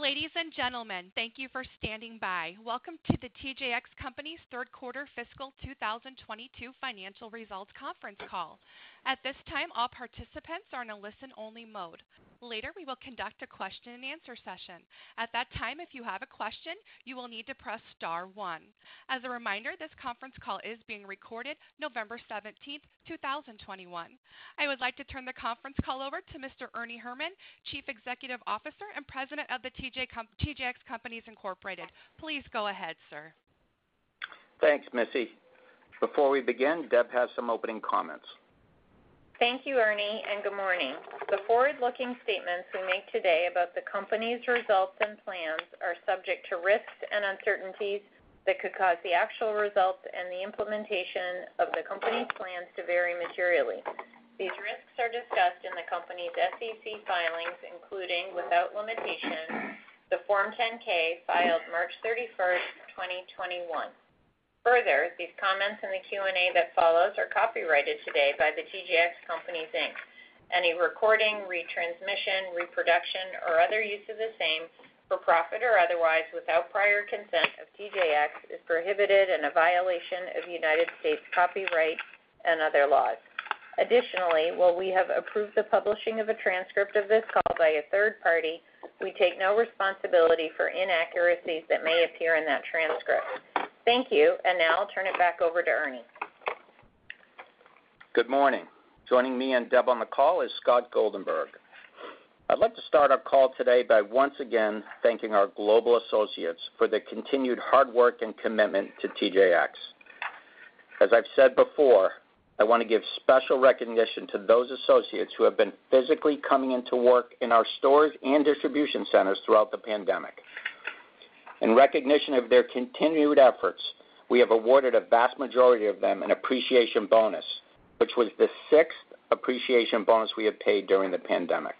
Ladies and gentlemen, thank you for standing by. Welcome to the TJX Companies third quarter fiscal 2022 financial results conference call. At this time, all participants are in a listen-only mode. Later, we will conduct a question and answer session. At that time, if you have a question, you will need to press star one. As a reminder, this conference call is being recorded November 17th, 2021. I would like to turn the conference call over to Mr. Ernie Herrmann, Chief Executive Officer and President of the TJX Companies Incorporated. Please go ahead, sir. Thanks, Missy. Before we begin, Deb has some opening comments. Thank you, Ernie, and good morning. The forward-looking statements we make today about the company's results and plans are subject to risks and uncertainties that could cause the actual results and the implementation of the company's plans to vary materially. These risks are discussed in the company's SEC filings, including, without limitation, the Form 10-K filed March 31st, 2021. Further, these comments and the Q&A that follows are copyrighted today by the TJX Companies, Inc. Any recording, retransmission, reproduction, or other use of the same, for profit or otherwise, without prior consent of TJX, is prohibited and a violation of United States copyright and other laws. Additionally, while we have approved the publishing of a transcript of this call by a third party, we take no responsibility for inaccuracies that may appear in that transcript. Thank you, and now I'll turn it back over to Ernie. Good morning. Joining me and Deb on the call is Scott Goldenberg. I'd like to start our call today by once again thanking our global associates for their continued hard work and commitment to TJX. As I've said before, I want to give special recognition to those associates who have been physically coming into work in our stores and distribution centers throughout the pandemic. In recognition of their continued efforts, we have awarded a vast majority of them an appreciation bonus, which was the 6th appreciation bonus we have paid during the pandemic.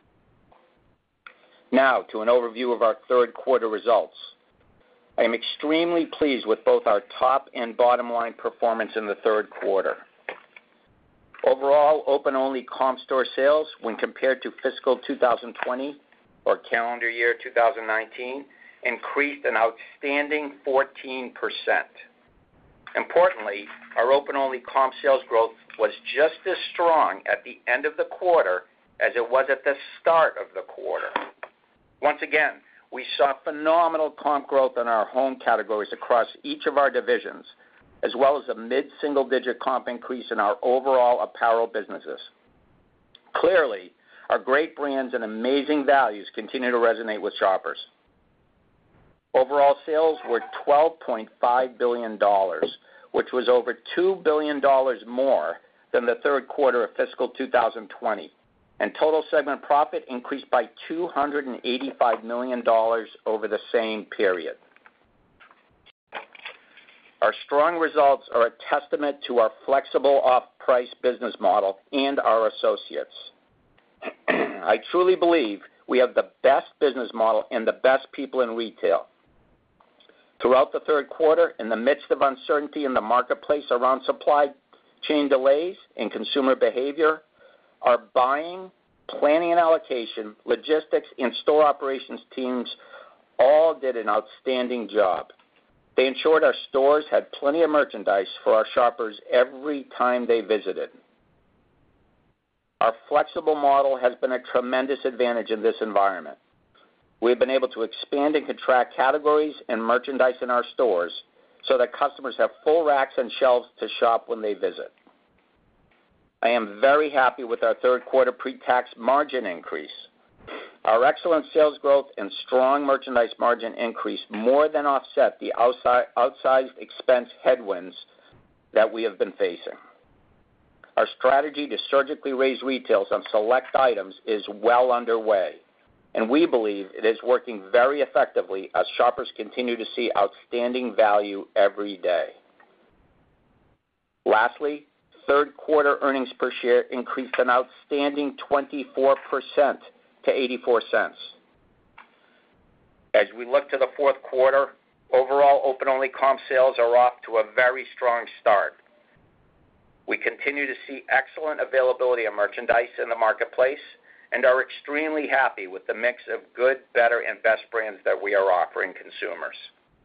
Now, to an overview of our third quarter results. I am extremely pleased with both our top and bottom line performance in the third quarter. Overall, open-only comp store sales, when compared to fiscal 2020 or calendar year 2019, increased an outstanding 14%. Importantly, our open-only comp sales growth was just as strong at the end of the quarter as it was at the start of the quarter. Once again, we saw phenomenal comp growth in our home categories across each of our divisions, as well as a mid-single-digit comp increase in our overall apparel businesses. Clearly, our great brands and amazing values continue to resonate with shoppers. Overall sales were $12.5 billion, which was over $2 billion more than the third quarter of fiscal 2020, and total segment profit increased by $285 million over the same period. Our strong results are a testament to our flexible off-price business model and our associates. I truly believe we have the best business model and the best people in retail. Throughout the third quarter, in the midst of uncertainty in the marketplace around supply chain delays and consumer behavior, our buying, planning and allocation, logistics, and store operations teams all did an outstanding job. They ensured our stores had plenty of merchandise for our shoppers every time they visited. Our flexible model has been a tremendous advantage in this environment. We've been able to expand and contract categories and merchandise in our stores so that customers have full racks and shelves to shop when they visit. I am very happy with our third quarter pre-tax margin increase. Our excellent sales growth and strong merchandise margin increase more than offset the outsized expense headwinds that we have been facing. Our strategy to surgically raise retails on select items is well underway, and we believe it is working very effectively as shoppers continue to see outstanding value every day. Lastly, third quarter earnings per share increased an outstanding 24% to 84 cents. As we look to the fourth quarter, overall open-only comp sales are off to a very strong start. We continue to see excellent availability of merchandise in the marketplace, and are extremely happy with the mix of good, better, and best brands that we are offering consumers.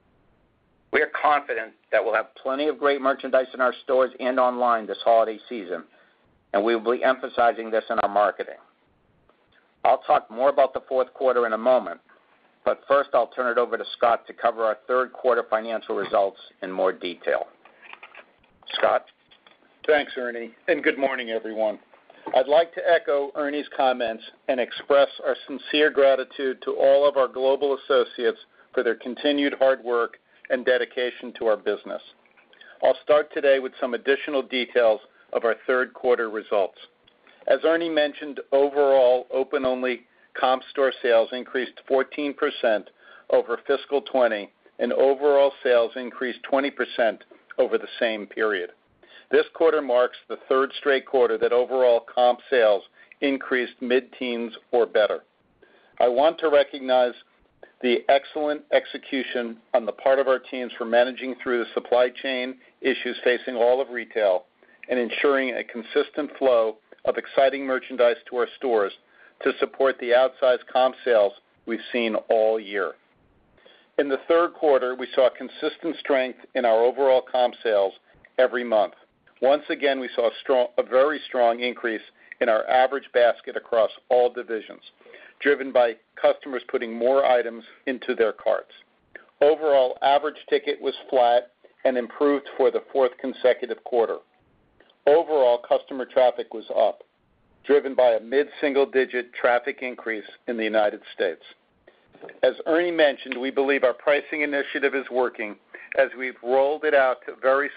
We are confident that we'll have plenty of great merchandise in our stores and online this holiday season, and we will be emphasizing this in our marketing. I'll talk more about the fourth quarter in a moment, but first I'll turn it over to Scott to cover our third quarter financial results in more detail. Scott? Thanks, Ernie, and good morning, everyone. I'd like to echo Ernie's comments and express our sincere gratitude to all of our global associates for their continued hard work and dedication to our business. I'll start today with some additional details of our third quarter results. As Ernie mentioned, overall open-only comp store sales increased 14% over fiscal 20, and overall sales increased 20% over the same period. This quarter marks the third straight quarter that overall comp sales increased mid-teens or better. I want to recognize the excellent execution on the part of our teams for managing through the supply chain issues facing all of retail and ensuring a consistent flow of exciting merchandise to our stores to support the outsized comp sales we've seen all year. In the third quarter, we saw consistent strength in our overall comp sales every month. Once again, we saw a very strong increase in our average basket across all divisions, driven by customers putting more items into their carts. Overall, average ticket was flat and improved for the fourth consecutive quarter. Overall, customer traffic was up, driven by a mid-single-digit traffic increase in the United States. As Ernie mentioned, we believe our pricing initiative is working as we've rolled it out to very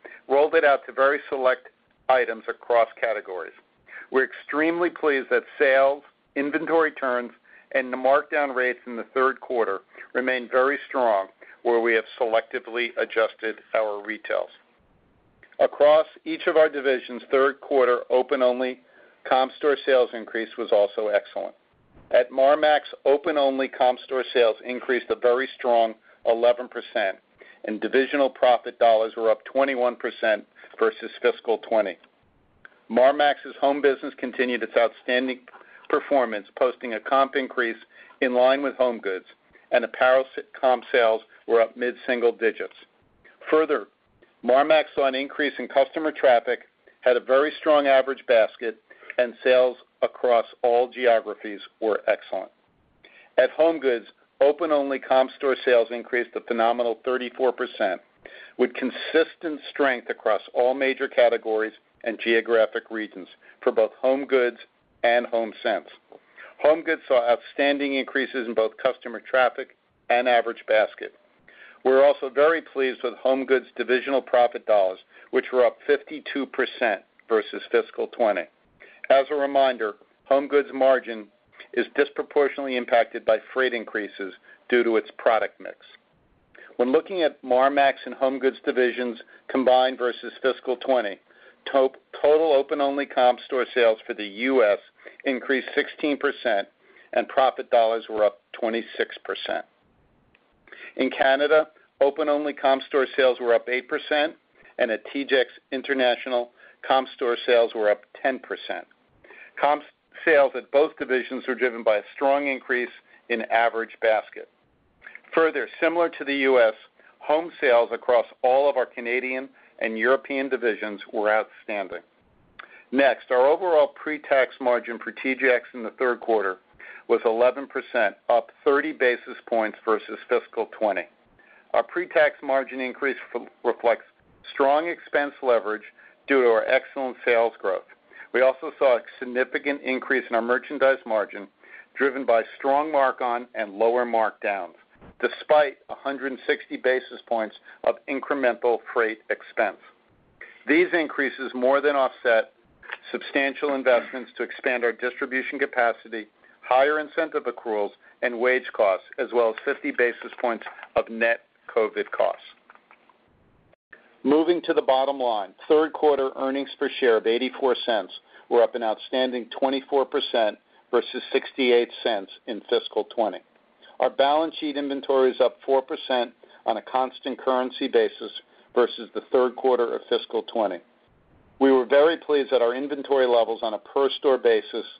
select items across categories. We're extremely pleased that sales, inventory turns, and the markdown rates in the third quarter remain very strong, where we have selectively adjusted our retails. Across each of our divisions, third quarter open-only comp store sales increase was also excellent. At Marmaxx, open-only comp store sales increased a very strong 11%, and divisional profit dollars were up 21% versus fiscal 20. Marmaxx's home business continued its outstanding performance, posting a comp increase in line with home goods, and apparel comp sales were up mid-single digits. Further, Marmaxx saw an increase in customer traffic, had a very strong average basket, and sales across all geographies were excellent. At Home Goods, open-only comp store sales increased a phenomenal 34%, with consistent strength across all major categories and geographic regions for both Home Goods and HomeSense. Home Goods saw outstanding increases in both customer traffic and average basket. We're also very pleased with Home Goods divisional profit dollars, which were up 52% versus fiscal 20. As a reminder, Home Goods margin is disproportionately impacted by freight increases due to its product mix. When looking at Marmaxx and Home Goods divisions combined versus fiscal 20, total open-only comp store sales for the U.S. increased 16%, and profit dollars were up 26%. In Canada, open-only comp store sales were up 8%, and at TJX International, comp store sales were up 10%. Comp sales at both divisions were driven by a strong increase in average basket. Further, similar to the U.S., home sales across all of our Canadian and European divisions were outstanding. Next, our overall pre-tax margin for TJX in the third quarter was 11%, up 30 basis points versus fiscal 20. Our pre-tax margin increase reflects strong expense leverage due to our excellent sales growth. We also saw a significant increase in our merchandise margin, driven by strong mark-on and lower markdowns, despite 160 basis points of incremental freight expense. These increases more than offset substantial investments to expand our distribution capacity, higher incentive accruals, and wage costs, as well as 50 basis points of net COVID costs. Moving to the bottom line, third quarter earnings per share of 84 cents were up an outstanding 24% versus 68 cents in fiscal 20. Our balance sheet inventory is up 4% on a constant currency basis versus the third quarter of fiscal 20. We were very pleased that our inventory levels on a per-store basis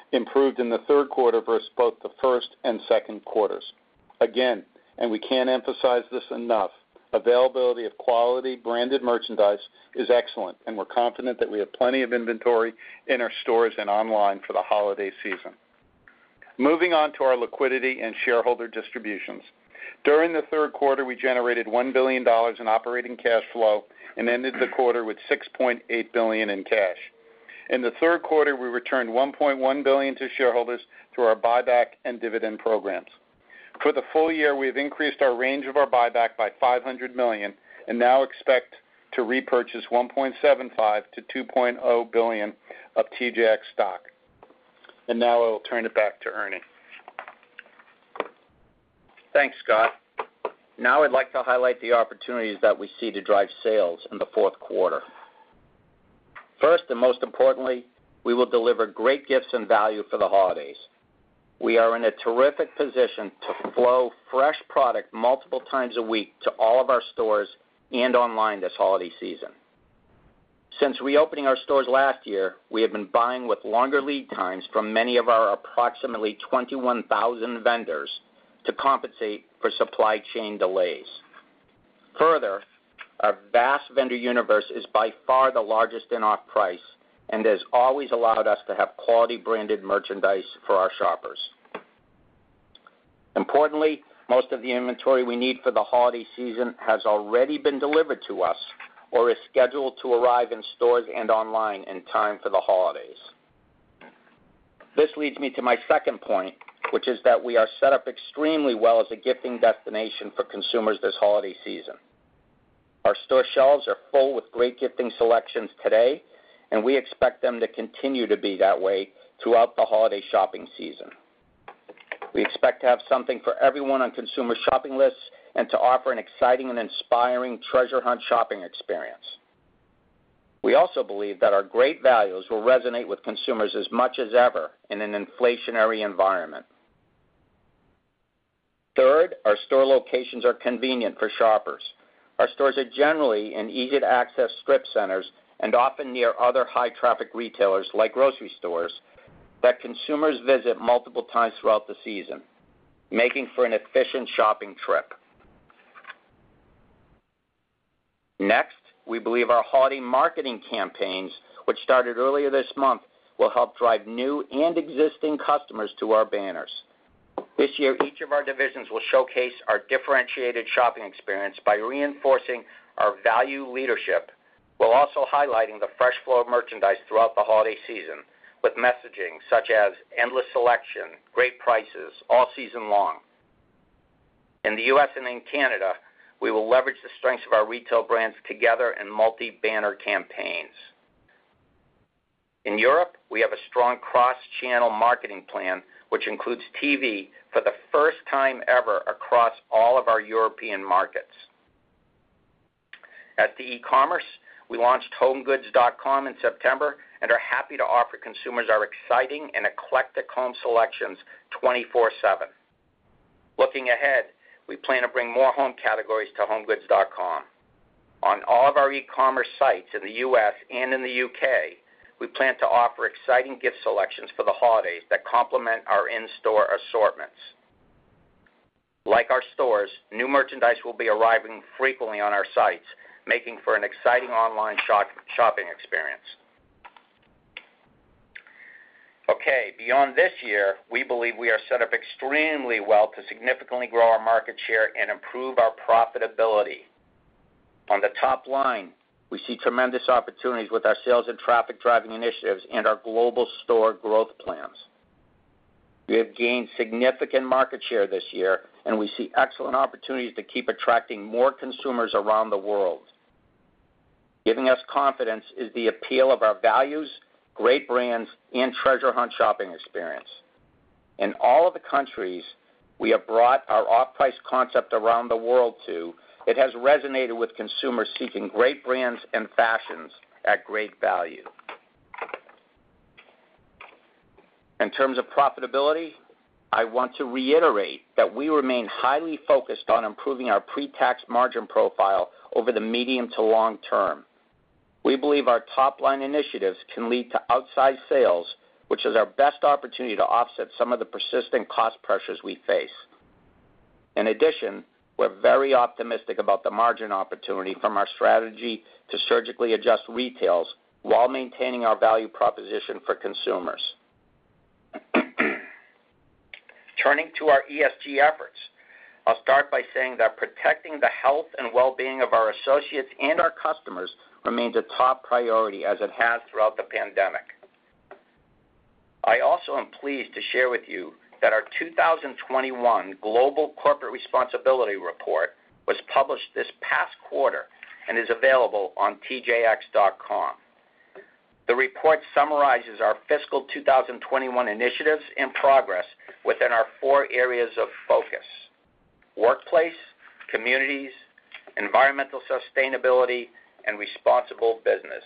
improved in the third quarter versus both the first and second quarters. Again, and we can't emphasize this enough, availability of quality branded merchandise is excellent, and we're confident that we have plenty of inventory in our stores and online for the holiday season. Moving on to our liquidity and shareholder distributions. During the third quarter, we generated $1 billion in operating cash flow and ended the quarter with $6.8 billion in cash. In the third quarter, we returned $1.1 billion to shareholders through our buyback and dividend programs. For the full year, we have increased our range of our buyback by $500 million and now expect to repurchase $1.75 to $2.0 billion of TJX stock. And now I will turn it back to Ernie. Thanks, Scott. Now I'd like to highlight the opportunities that we see to drive sales in the fourth quarter. First and most importantly, we will deliver great gifts and value for the holidays. We are in a terrific position to flow fresh product multiple times a week to all of our stores and online this holiday season. Since reopening our stores last year, we have been buying with longer lead times from many of our approximately 21,000 vendors to compensate for supply chain delays. Further, our vast vendor universe is by far the largest in off-price and has always allowed us to have quality branded merchandise for our shoppers. Importantly, most of the inventory we need for the holiday season has already been delivered to us or is scheduled to arrive in stores and online in time for the holidays. This leads me to my second point, which is that we are set up extremely well as a gifting destination for consumers this holiday season. Our store shelves are full with great gifting selections today, and we expect them to continue to be that way throughout the holiday shopping season. We expect to have something for everyone on consumer shopping lists and to offer an exciting and inspiring treasure hunt shopping experience. We also believe that our great values will resonate with consumers as much as ever in an inflationary environment. Third, our store locations are convenient for shoppers. Our stores are generally in easy-to-access strip centers and often near other high-traffic retailers like grocery stores that consumers visit multiple times throughout the season, making for an efficient shopping trip. Next, we believe our holiday marketing campaigns, which started earlier this month, will help drive new and existing customers to our banners. This year, each of our divisions will showcase our differentiated shopping experience by reinforcing our value leadership, while also highlighting the fresh flow of merchandise throughout the holiday season with messaging such as endless selection, great prices, all season long. In the U.S. and in Canada, we will leverage the strengths of our retail brands together in multi-banner campaigns. In Europe, we have a strong cross-channel marketing plan, which includes TV for the first time ever across all of our European markets. As to e-commerce, we launched HomeGoods.com in September and are happy to offer consumers our exciting and eclectic home selections 24/7. Looking ahead, we plan to bring more home categories to HomeGoods.com. On all of our e-commerce sites in the U.S. and in the UK, we plan to offer exciting gift selections for the holidays that complement our in-store assortments. Like our stores, new merchandise will be arriving frequently on our sites, making for an exciting online shopping experience. Okay, beyond this year, we believe we are set up extremely well to significantly grow our market share and improve our profitability. On the top line, we see tremendous opportunities with our sales and traffic driving initiatives and our global store growth plans. We have gained significant market share this year, and we see excellent opportunities to keep attracting more consumers around the world. Giving us confidence is the appeal of our values, great brands, and treasure hunt shopping experience. In all of the countries we have brought our off-price concept around the world to, it has resonated with consumers seeking great brands and fashions at great value. In terms of profitability, I want to reiterate that we remain highly focused on improving our pre-tax margin profile over the medium to long term. We believe our top-line initiatives can lead to outsized sales which is our best opportunity to offset some of the persistent cost pressures we face. In addition, we're very optimistic about the margin opportunity from our strategy to surgically adjust retails while maintaining our value proposition for consumers. Turning to our ESG efforts, I'll start by saying that protecting the health and well-being of our associates and our customers remains a top priority as it has throughout the pandemic. I also am pleased to share with you that our 2021 Global Corporate Responsibility Report was published this past quarter and is available on tjx.com. The report summarizes our fiscal 2021 initiatives and progress within our 4 areas of focus: workplace, communities, environmental sustainability, and responsible business.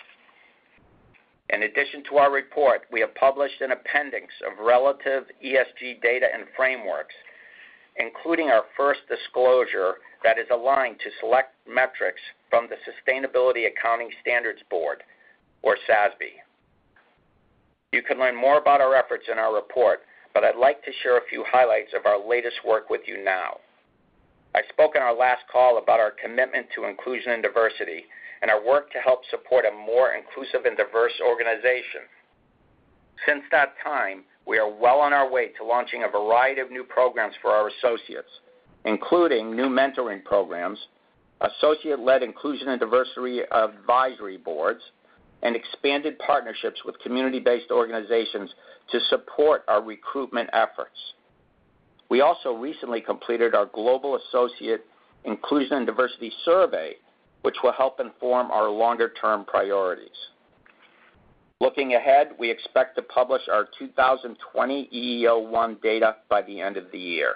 In addition to our report, we have published an appendix of relative ESG data and frameworks, including our first disclosure that is aligned to select metrics from the Sustainability Accounting Standards Board, or SASB. You can learn more about our efforts in our report, but I'd like to share a few highlights of our latest work with you now. I spoke in our last call about our commitment to inclusion and diversity and our work to help support a more inclusive and diverse organization. Since that time, we are well on our way to launching a variety of new programs for our associates, including new mentoring programs, associate-led inclusion and diversity advisory boards, and expanded partnerships with community-based organizations to support our recruitment efforts. We also recently completed our Global Associate Inclusion and Diversity Survey, which will help inform our longer-term priorities. Looking ahead, we expect to publish our 2020 EEO-1 data by the end of the year.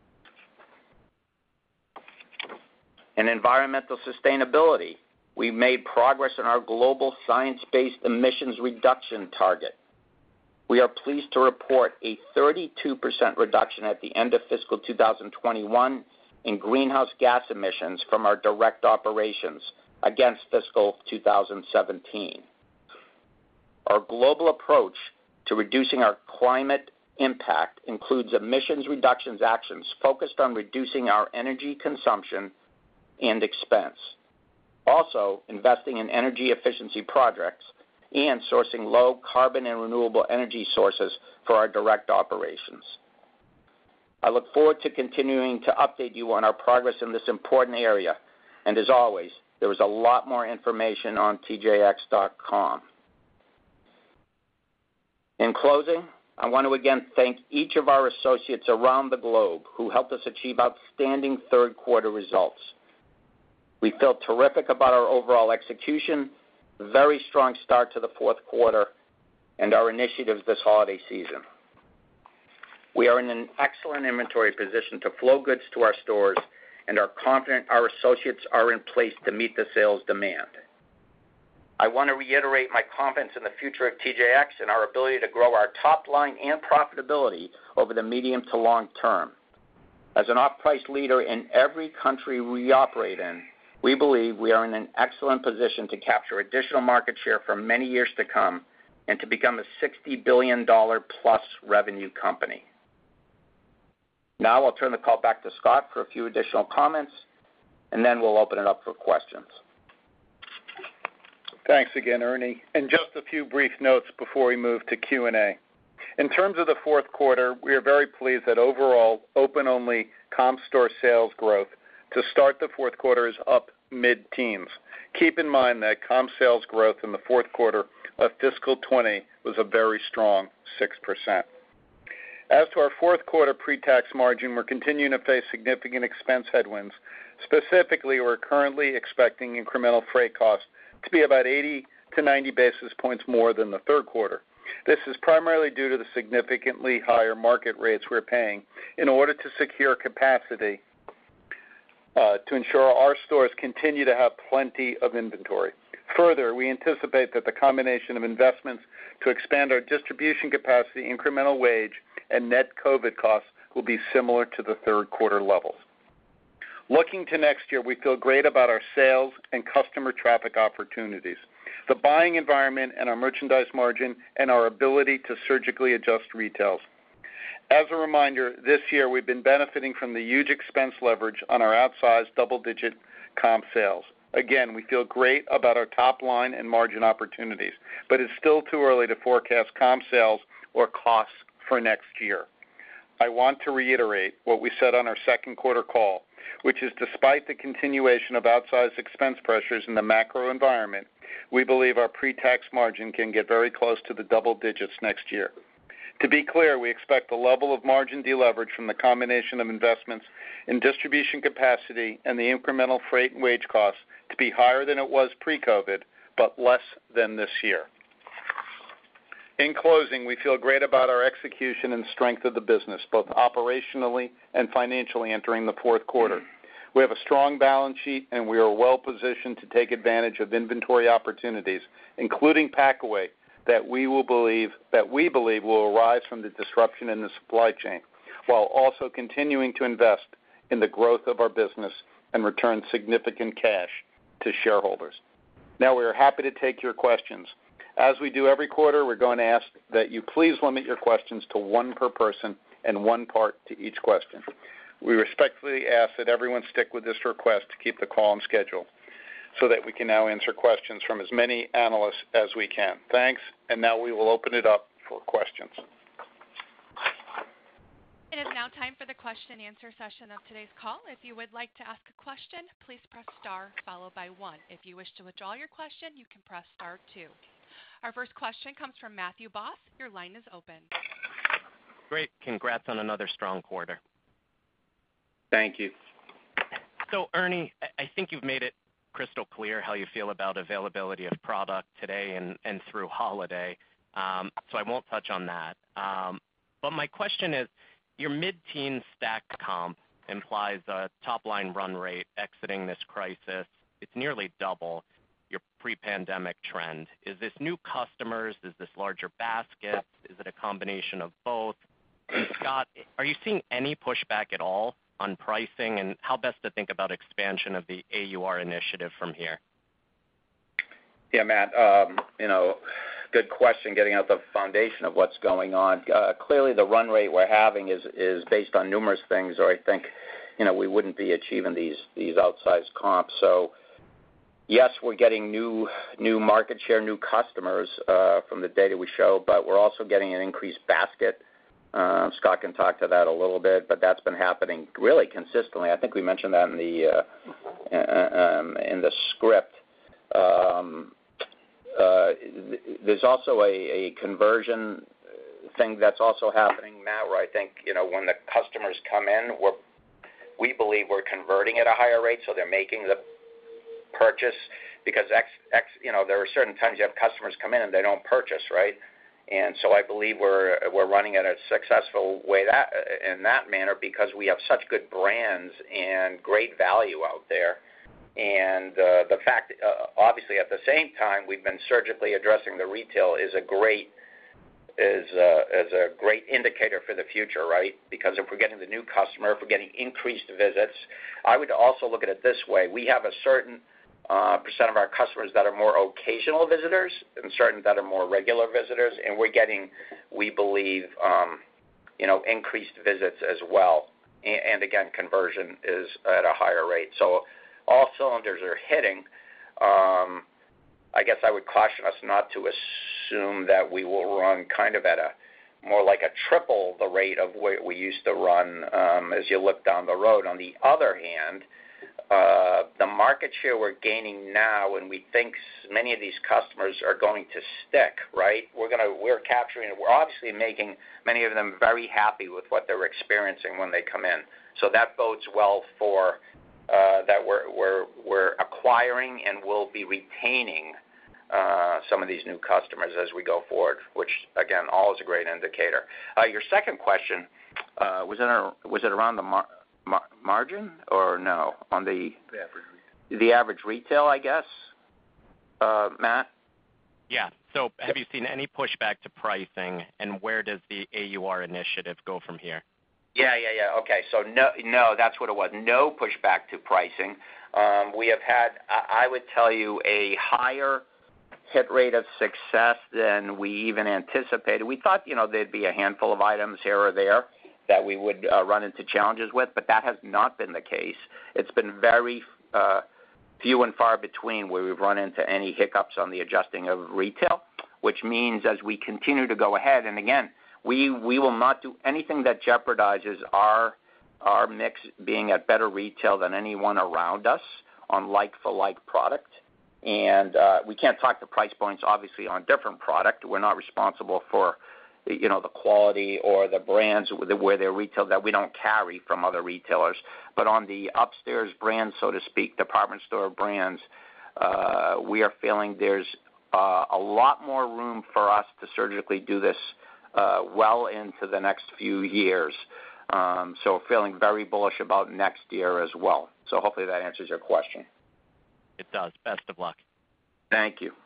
In environmental sustainability, we've made progress in our global science-based emissions reduction target. We are pleased to report a 32% reduction at the end of fiscal 2021 in greenhouse gas emissions from our direct operations against fiscal 2017. Our global approach to reducing our climate impact includes emissions reductions actions focused on reducing our energy consumption and expense. Also, investing in energy efficiency projects and sourcing low carbon and renewable energy sources for our direct operations. I look forward to continuing to update you on our progress in this important area, and as always, there is a lot more information on tjx.com. In closing, I want to again thank each of our associates around the globe who helped us achieve outstanding third quarter results. We feel terrific about our overall execution, very strong start to the fourth quarter, and our initiatives this holiday season. We are in an excellent inventory position to flow goods to our stores and are confident our associates are in place to meet the sales demand. I want to reiterate my confidence in the future of TJX and our ability to grow our top line and profitability over the medium to long term. As an off-price leader in every country we operate in, we believe we are in an excellent position to capture additional market share for many years to come and to become a $60 billion plus revenue company. Now I'll turn the call back to Scott for a few additional comments, and then we'll open it up for questions. Thanks again, Ernie. And just a few brief notes before we move to Q&A. In terms of the fourth quarter, we are very pleased that overall open-only comp store sales growth to start the fourth quarter is up mid-teens. Keep in mind that comp sales growth in the fourth quarter of fiscal 20 was a very strong 6%. As to our fourth quarter pre-tax margin, we're continuing to face significant expense headwinds. Specifically, we're currently expecting incremental freight costs to be about 80 to 90 basis points more than the third quarter. This is primarily due to the significantly higher market rates we're paying in order to secure capacity to ensure our stores continue to have plenty of inventory. Further, we anticipate that the combination of investments to expand our distribution capacity, incremental wage, and net COVID costs will be similar to the third quarter levels. Looking to next year, we feel great about our sales and customer traffic opportunities. the buying environment and our merchandise margin, and our ability to surgically adjust retails. As a reminder, this year we've been benefiting from the huge expense leverage on our outsized double-digit comp sales. Again, we feel great about our top line and margin opportunities, but it's still too early to forecast comp sales or costs for next year. I want to reiterate what we said on our second quarter call, which is despite the continuation of outsized expense pressures in the macro environment, we believe our pre-tax margin can get very close to the double digits next year. To be clear, we expect the level of margin deleverage from the combination of investments in distribution capacity and the incremental freight and wage costs to be higher than it was pre-COVID, but less than this year. In closing, we feel great about our execution and strength of the business, both operationally and financially entering the fourth quarter. We have a strong balance sheet, and we are well positioned to take advantage of inventory opportunities, including packaway, that we believe will arise from the disruption in the supply chain, while also continuing to invest in the growth of our business and return significant cash to shareholders. Now we are happy to take your questions. As we do every quarter, we're going to ask that you please limit your questions to one per person and one part to each question. We respectfully ask that everyone stick with this request to keep the call on schedule so that we can now answer questions from as many analysts as we can. Thanks, and now we will open it up for questions. It is now time for the question and answer session of today's call. If you would like to ask a question, please press star followed by 1. If you wish to withdraw your question, you can press star 2. Our first question comes from Matthew Boss. Your line is open. Great. Congrats on another strong quarter. Thank you. So, Ernie, I think you've made it crystal clear how you feel about availability of product today and through holiday, so I won't touch on that. But my question is, your mid-teen stacked comp implies a top-line run rate exiting this crisis. It's nearly double your pre-pandemic trend. Is this new customers? Is this larger baskets? Is it a combination of both? And Scott, are you seeing any pushback at all on pricing, and how best to think about expansion of the AUR initiative from here? Yeah, Matt, good question, getting out the foundation of what's going on. Clearly, the run rate we're having is based on numerous things, or I think, we wouldn't be achieving these outsized comps. So, yes, we're getting new market share, new customers from the data we show, but we're also getting an increased basket. Scott can talk to that a little bit, but that's been happening really consistently. I think we mentioned that in the script. There's also a conversion thing that's also happening, Matt, where I think, when the customers come in, we believe we're converting at a higher rate, so they're making the purchase, because there are certain times you have customers come in and they don't purchase, right? And so I believe we're running at a successful way in that manner, because we have such good brands and great value out there. And the fact, obviously, at the same time, we've been surgically addressing the retail is a great indicator for the future, right? Because if we're getting the new customer, if we're getting increased visits, I would also look at it this way: we have a certain percent of our customers that are more occasional visitors and certain that are more regular visitors, and we're getting, we believe, increased visits as well. And again, conversion is at a higher rate. So all cylinders are hitting. I guess I would caution us not to assume that we will run kind of at a more like a triple the rate of what we used to run as you look down the road. On the other hand, the market share we're gaining now, and we think many of these customers are going to stick, right? We're capturing it. We're obviously making many of them very happy with what they're experiencing when they come in. So that bodes well for that we're acquiring and will be retaining some of these new customers as we go forward, which again, always a great indicator. Your second question was it around the margin or no? On the average retail, I guess, Matt? Yeah. So have you seen any pushback to pricing, and where does the AUR initiative go from here? Yeah. Okay. So no, that's what it was. No pushback to pricing. We have had, I would tell you, a higher hit rate of success than we even anticipated. We thought, there'd be a handful of items here or there that we would run into challenges with, but that has not been the case. It's been very few and far between where we've run into any hiccups on the adjusting of retail, which means as we continue to go ahead, and again, we will not do anything that jeopardizes our mix being at better retail than anyone around us on like-for-like product. And we can't talk the price points, obviously, on different product. We're not responsible for, the quality or the brands where they're retail that we don't carry from other retailers. But on the upstairs brands, so to speak, department store brands, we are feeling there's a lot more room for us to surgically do this well into the next few years. So feeling very bullish about next year as well. So hopefully that answers your question. It does. Best of luck. Thank you.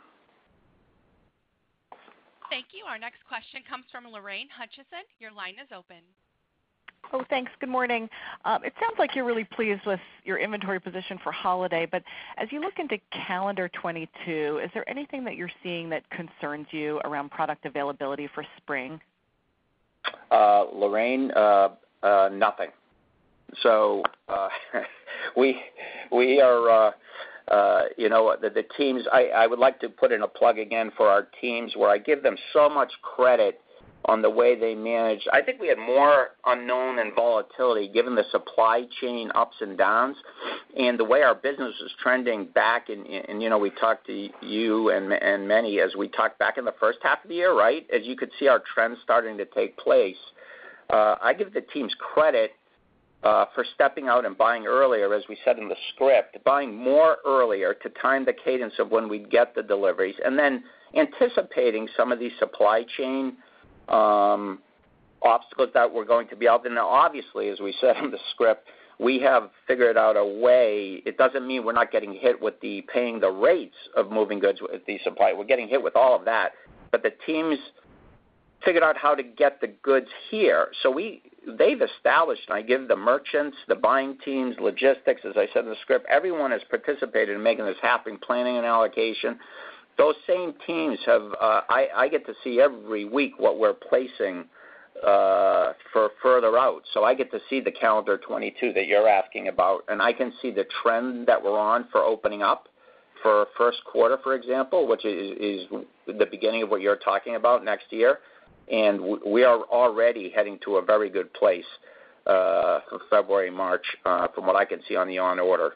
Thank you. Our next question comes from Lorraine Hutchison. Your line is open. Oh, thanks. Good morning. It sounds like you're really pleased with your inventory position for holiday, but as you look into calendar 22, is there anything that you're seeing that concerns you around product availability for spring? Lorraine, nothing. So we are, the teams, I would like to put in a plug again for our teams where I give them so much credit on the way they manage. I think we had more unknown and volatility given the supply chain ups and downs and the way our business was trending back. And we talked to you and many as we talked back in the first half of the year, right? As you could see our trends starting to take place. I give the teams credit for stepping out and buying earlier, as we said in the script, buying more earlier to time the cadence of when we get the deliveries, and then anticipating some of these supply chain obstacles that were going to be out there. Now, obviously, as we said in the script, we have figured out a way. It doesn't mean we're not getting hit with the paying the rates of moving goods with the supply. We're getting hit with all of that, but the teams figured out how to get the goods here. So they've established, and I give the merchants, the buying teams, logistics, as I said in the script, everyone has participated in making this happen, planning and allocation. Those same teams have, I get to see every week what we're placing for further out. So I get to see the calendar 22 that you're asking about, and I can see the trend that we're on for opening up for first quarter, for example, which is the beginning of what you're talking about next year. And we are already heading to a very good place for February, March, from what I can see on the on order.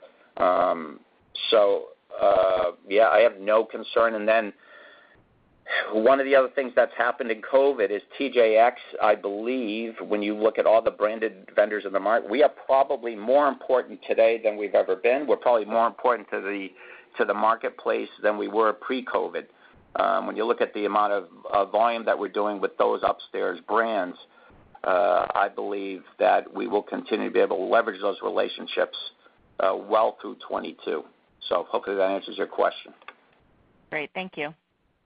I have no concern. And then one of the other things that's happened in COVID is TJX, I believe, when you look at all the branded vendors in the market, we are probably more important today than we've ever been. We're probably more important to the marketplace than we were pre-COVID. When you look at the amount of volume that we're doing with those upstairs brands, I believe that we will continue to be able to leverage those relationships well through 22. So hopefully that answers your question. Great. Thank you.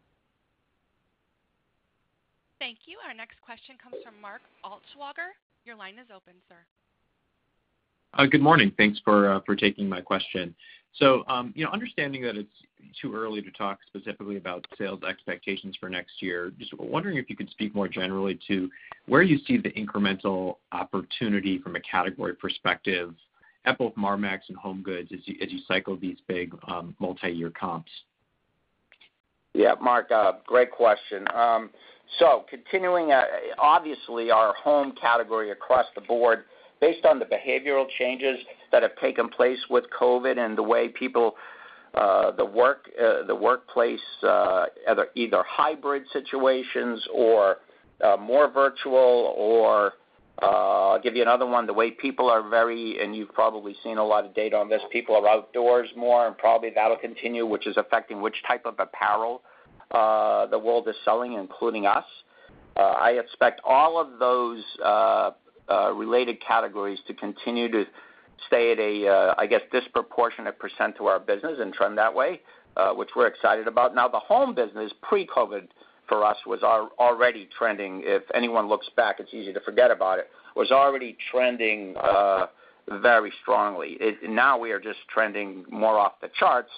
Thank you. Our next question comes from Mark Altschwager. Your line is open, sir. Good morning. Thanks for taking my question. So, understanding that it's too early to talk specifically about sales expectations for next year, just wondering if you could speak more generally to where you see the incremental opportunity from a category perspective at both Marmaxx and HomeGoods as you cycle these big multi-year comps. Yeah, Mark, great question. So continuing, obviously our home category across the board, based on the behavioral changes that have taken place with COVID and the way people, the workplace, either hybrid situations or more virtual, or I'll give you another one, the way people are and you've probably seen a lot of data on this, people are outdoors more, and probably that'll continue, which is affecting which type of apparel the world is selling, including us. I expect all of those related categories to continue to stay at a, disproportionate % to our business and trend that way, which we're excited about. Now, the home business pre-COVID for us was already trending. If anyone looks back, it's easy to forget about it, was already trending very strongly. Now we are just trending more off the charts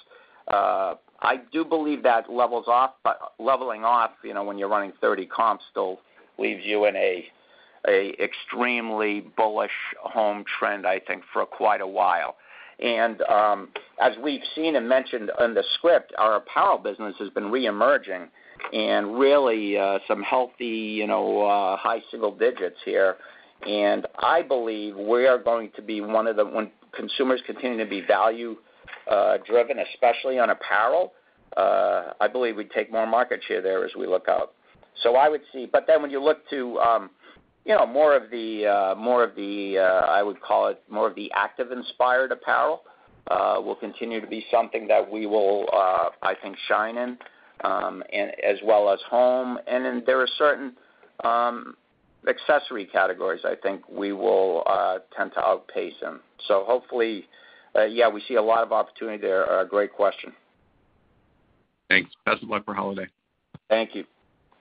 I do believe that leveling off, when you're running 30 comps still leaves you in a extremely bullish home trend, I think, for quite a while. And as we've seen and mentioned in the script, our apparel business has been reemerging and really some healthy, high single digits here. And I believe we are going to be one of the, when consumers continue to be value driven, especially on apparel, I believe we take more market share there as we look out. So I would see, but then when you look to, more of the, I would call it more of the active inspired apparel, will continue to be something that we will, I think, shine in, and as well as home. And then there are certain accessory categories I think we will tend to outpace in. So hopefully, we see a lot of opportunity there. Great question. Thanks. Best of luck for holiday. Thank you.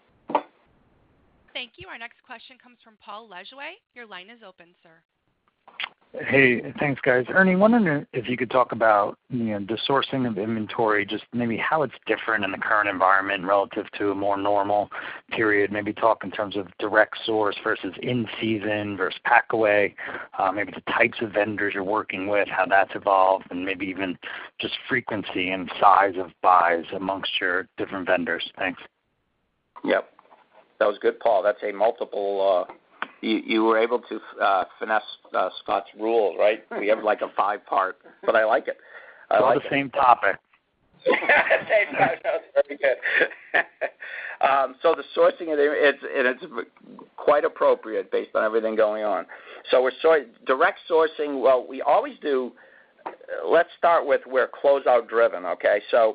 Thank you. Our next question comes from Paul Lejuez. Your line is open, sir. Hey, thanks, guys. Ernie, wondering if you could talk about the sourcing of inventory, just maybe how it's different in the current environment relative to a more normal period. Maybe talk in terms of direct source versus in-season versus pack-away, maybe the types of vendors you're working with, how that's evolved, and maybe even just frequency and size of buys amongst your different vendors. Thanks. Yep. That was good, Paul. That's a multiple you were able to finesse Scott's rules, right? We have like a 5-part, but I like it. All the same topic. Same topic. Very good. So the sourcing, it's quite appropriate based on everything going on. So we're direct sourcing. Well, we always do. Let's start with we're closeout driven. Okay, so.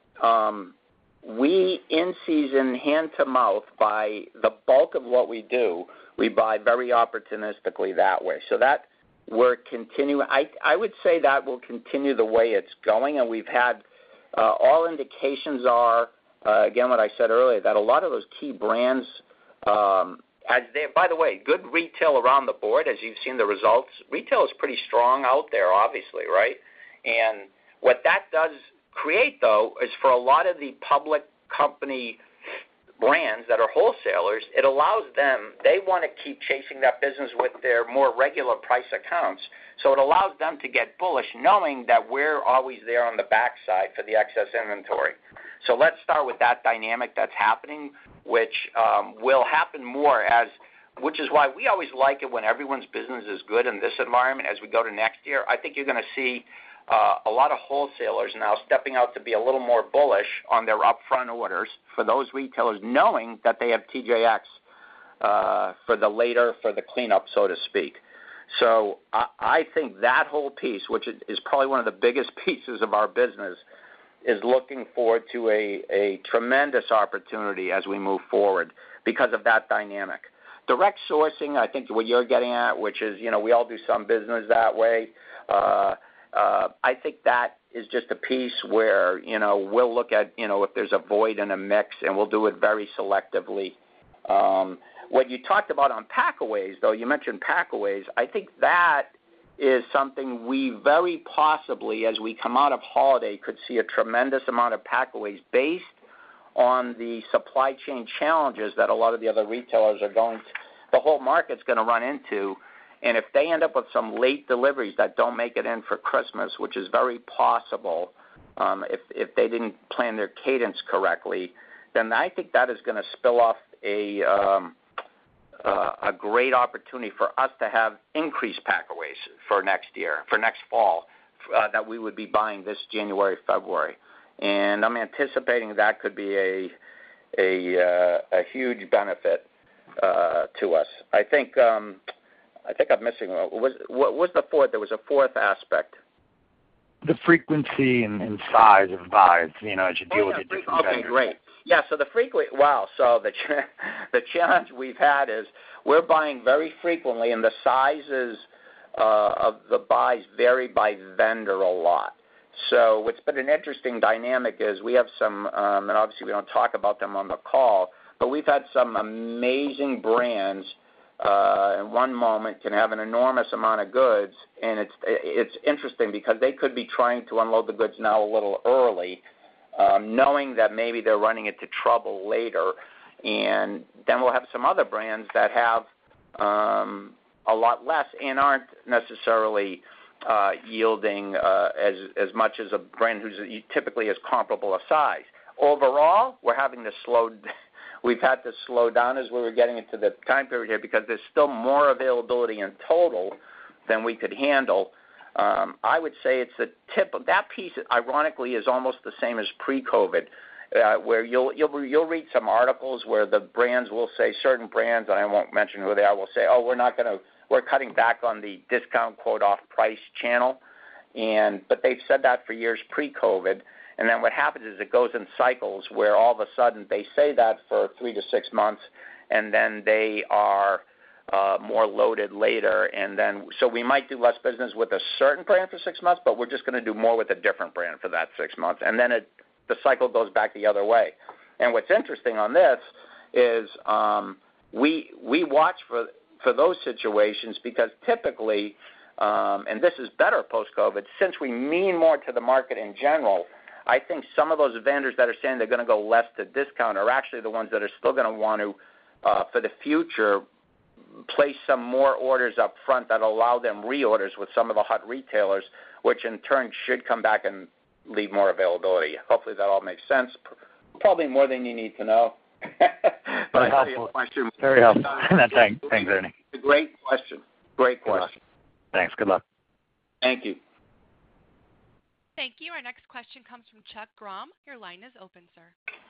We, in season, hand to mouth, buy the bulk of what we do. We buy very opportunistically that way. So that we're continuing. I would say that will continue the way it's going, and we've had all indications are again what I said earlier, that a lot of those key brands, as they, by the way, good retail around the board. As you've seen the results, retail is pretty strong out there, obviously, right? And what that does create, though, is for a lot of the public company brands that are wholesalers, it allows them, they want to keep chasing that business with their more regular price accounts. So it allows them to get bullish, knowing that we're always there on the backside for the excess inventory. So let's start with that dynamic that's happening, which will happen more which is why we always like it when everyone's business is good in this environment as we go to next year. I think you're going to see a lot of wholesalers now stepping out to be a little more bullish on their upfront orders for those retailers, knowing that they have TJX for the cleanup, so to speak. So I think that whole piece, which is probably one of the biggest pieces of our business, is looking forward to a tremendous opportunity as we move forward because of that dynamic. Direct sourcing, I think what you're getting at, which is, we all do some business that way. I think that is just a piece where, we'll look at, if there's a void in a mix, and we'll do it very selectively. What you talked about on packaways, though, you mentioned packaways, I think that is something we very possibly, as we come out of holiday, could see a tremendous amount of packaways based on the supply chain challenges that a lot of the other retailers are the whole market's going to run into. And if they end up with some late deliveries that don't make it in for Christmas, which is very possible, if they didn't plan their cadence correctly, then I think that is going to spill off a great opportunity for us to have increased packaways for next year, for next fall, that we would be buying this January, February. And I'm anticipating that could be a huge benefit to us. I think I'm missing one. What was the fourth? There was a fourth aspect. The frequency and size of buys, as you deal with the different vendors. Okay, great. Yeah, so so the challenge we've had is we're buying very frequently, and the sizes of the buys vary by vendor a lot. So what's been an interesting dynamic is we have some, and obviously we don't talk about them on the call, but we've had some amazing brands in one moment can have an enormous amount of goods, and it's interesting because they could be trying to unload the goods now a little early, knowing that maybe they're running into trouble later. And then we'll have some other brands that have a lot less and aren't necessarily yielding as much as a brand who's typically is comparable a size. Overall, we've had to slow down as we were getting into the time period here because there's still more availability in total than we could handle. I would say it's the tip of that piece, ironically, is almost the same as pre-COVID, where you'll read some articles where the brands will say, certain brands, and I won't mention who they are, will say, oh, we're cutting back on the discount quote off price channel. But they've said that for years pre-COVID. And then what happens is it goes in cycles where all of a sudden they say that for 3 to 6 months, and then they are more loaded later. And then so we might do less business with a certain brand for 6 months, but we're just going to do more with a different brand for that 6 months. And then the cycle goes back the other way. And what's interesting on this is we watch for those situations because typically, and this is better post-COVID, since we mean more to the market in general, I think some of those vendors that are saying they're going to go less to discount are actually the ones that are still going to want to, for the future, place some more orders up front that allow them reorders with some of the hot retailers, which in turn should come back and leave more availability. Hopefully that all makes sense. Probably more than you need to know. Very helpful. Very helpful. Thanks, Ernie. A great question. Great question. Thanks. Good luck. Thank you. Thank you. Our next question comes from Chuck Grom. Your line is open, sir.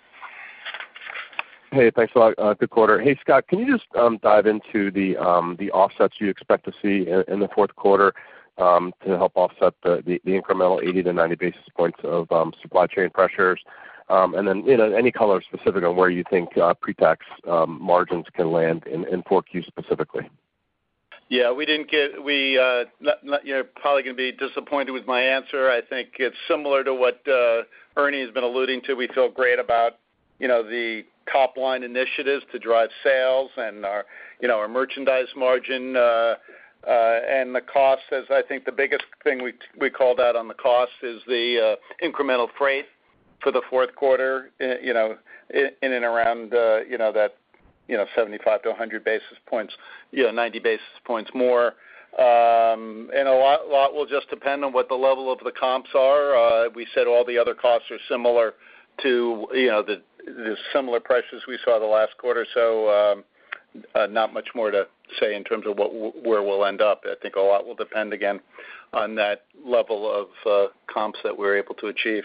Hey, thanks a lot. Good quarter. Hey, Scott, can you just dive into the offsets you expect to see in the fourth quarter to help offset the incremental 80 to 90 basis points of supply chain pressures? And then, any color specific on where you think pre-tax margins can land in 4Q specifically. Yeah, you're probably going to be disappointed with my answer. I think it's similar to what Ernie has been alluding to. We feel great about, the top line initiatives to drive sales and our merchandise margin and the cost. As I think the biggest thing we called out on the cost is the incremental freight for the fourth quarter. In and around that. 75 to 100 basis points, 90 basis points more. And a lot will just depend on what the level of the comps are. We said all the other costs are similar to, the similar pressures we saw the last quarter. So not much more to say in terms of where we'll end up. I think a lot will depend, again, on that level of comps that we're able to achieve.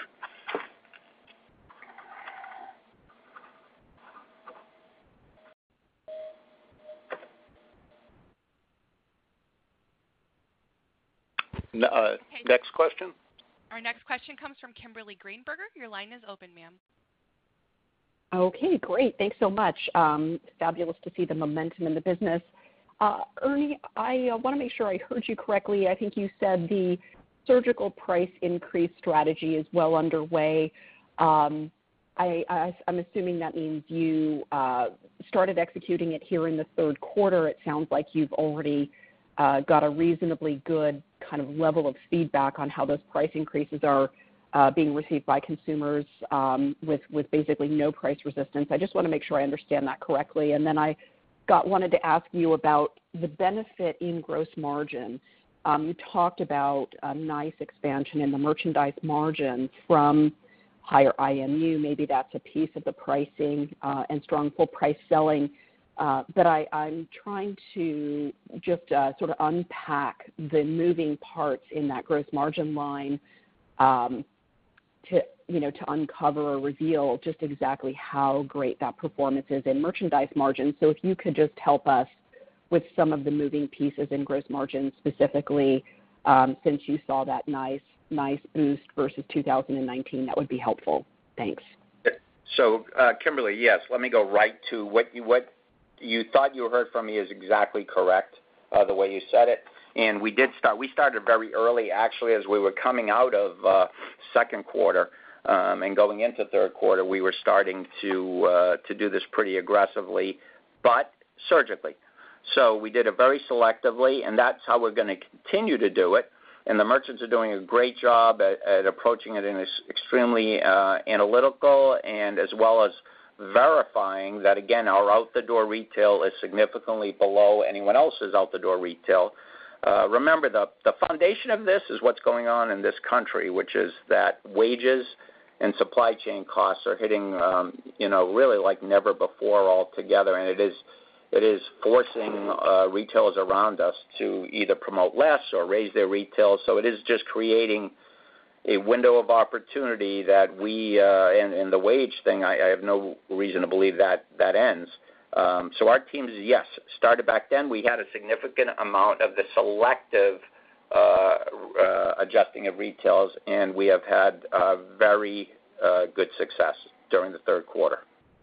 Next question. Our next question comes from Kimberly Greenberger. Your line is open, ma'am. Okay, great. Thanks so much. Fabulous to see the momentum in the business. Ernie, I want to make sure I heard you correctly. I think you said the surgical price increase strategy is well underway. I'm assuming that means you started executing it here in the third quarter. It sounds like you've already got a reasonably good kind of level of feedback on how those price increases are being received by consumers with basically no price resistance. I just want to make sure I understand that correctly. And then I wanted to ask you about the benefit in gross margin. You talked about a nice expansion in the merchandise margin from higher IMU. Maybe that's a piece of the pricing and strong full price selling. But I'm trying to just sort of unpack the moving parts in that gross margin line to uncover or reveal just exactly how great that performance is in merchandise margin. So if you could just help us with some of the moving pieces in gross margin specifically, since you saw that nice boost versus 2019, that would be helpful. Thanks. So, Kimberly, yes, let me go right to what you thought you heard from me is exactly correct, the way you said it. And we started very early, actually, as we were coming out of second quarter and going into third quarter. We were starting to do this pretty aggressively, but surgically. So we did it very selectively, and that's how we're going to continue to do it. And the merchants are doing a great job at approaching it in an extremely analytical and as well as verifying that, again, our out-the-door retail is significantly below anyone else's out-the-door retail. Remember, the foundation of this is what's going on in this country, which is that wages and supply chain costs are hitting, really like never before altogether, and it is forcing retailers around us to either promote less or raise their retail. So it is just creating a window of opportunity that we, and the wage thing, I have no reason to believe that ends. So our teams, yes, started back then. We had a significant amount of the selective adjusting of retails, and we have had very good success during the third quarter.